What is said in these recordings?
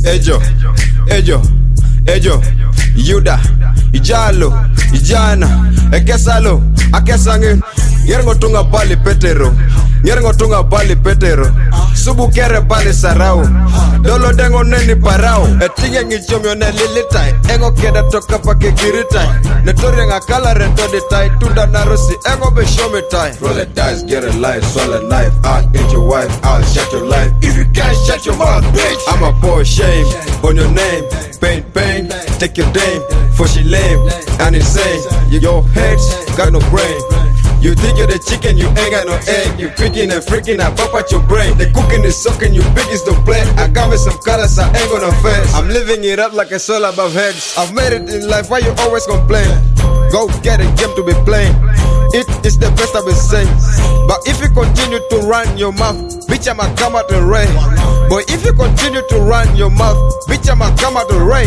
Ejo, Yuda, Ijalo, Ijana, Ekesalo, Akesangin, Yergotunga Bali Petero, Yergotunga Bali Petero, Subukere Bali Sarao, Dolo Dengo Neni Parao, Etinga Nichomio Lilitai, Engo Keda Toka Pake Giritai, Netoria Kala Rento de Tai, Tunda Narosi, Engo Beshomitai. Roll the dice, get a life, swallow a knife, I'll get your wife, I'll shut your life. If you can't shut your mouth, bitch, I'ma pour shame on your name. Pain, take your dame, for she lame and insane. Your head's got no brain. You think you're the chicken, you ain't got no egg. You picking and freaking, I pop out your brain. The cooking is sucking, you biggest don't play. I got me some colors, I ain't gonna fence. I'm living it up like it's all above heads. I've made it in life, why you always complain? Go get a game to be playing. It is the best I've been saying. But if you continue to run your mouth, bitch, I'ma come out the rain. Boy, if you continue to run your mouth, bitch, I'ma come out the rain.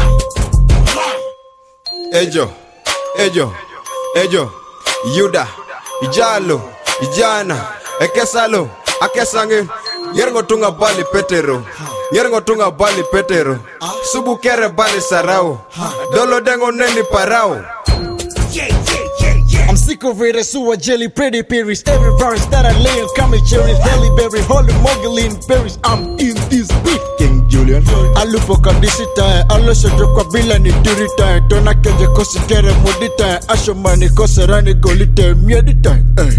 Ejo, Yuda, Ijalo, Ijana, Ekesalo, Akesangin, Yergotunga Bali Petero, Yergotunga Bali Petero, Subukere Bali Sarao, Dolo Dengo Neni Parao. I'm sick of it, I saw a jelly, pretty berries. Every virus that I lay on coming cherries. Belly berry, holy mogul in berries. I'm in this beat, King Julian. I look for Kadisita, I lost a joke of Bill ni Durita. Don't I get the cost of Kere Modita? I show money, cost a running golita, Miedita.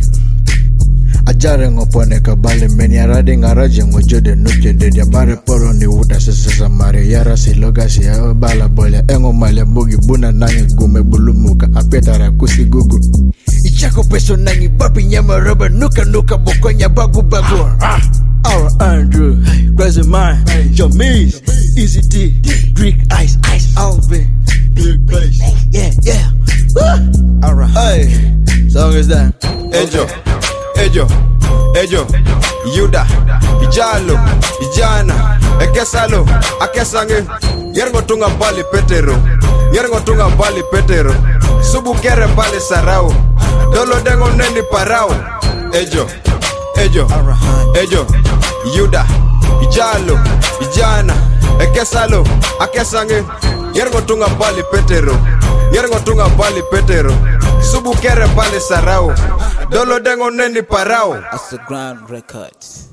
Ajare ngopone kabale meni arade ngaraje ngojode nuke de diabare poro ni wuta sesa mare yara siloga si bala bola engo male bugi buna nangi gume bulumuka apetara kusi gugu ichako peso nangi babi nyama roba nuka bokonya bagu our Andrew, crazy mind, Jamis, Easy T, Drink Ice, Alvin, Big Bass, yeah. Alright, hey, song is that Ejo, Yuda, Ijalo, Ijana, Ekesalo, Akesangin, Yergotunga Bali Petero, Yergotunga Bali Petero, Subukere Bali Sarao, Dolo Dengo Neni Parao. Ejo, Yuda, Ijalo, Ijana, Ekesalo, Akesangin, Yergotunga Bali Petero, Yergotunga Bali Petero, Subukere Bali Sarao, Dolo Dengo Neni Parao. That's the Grand Records.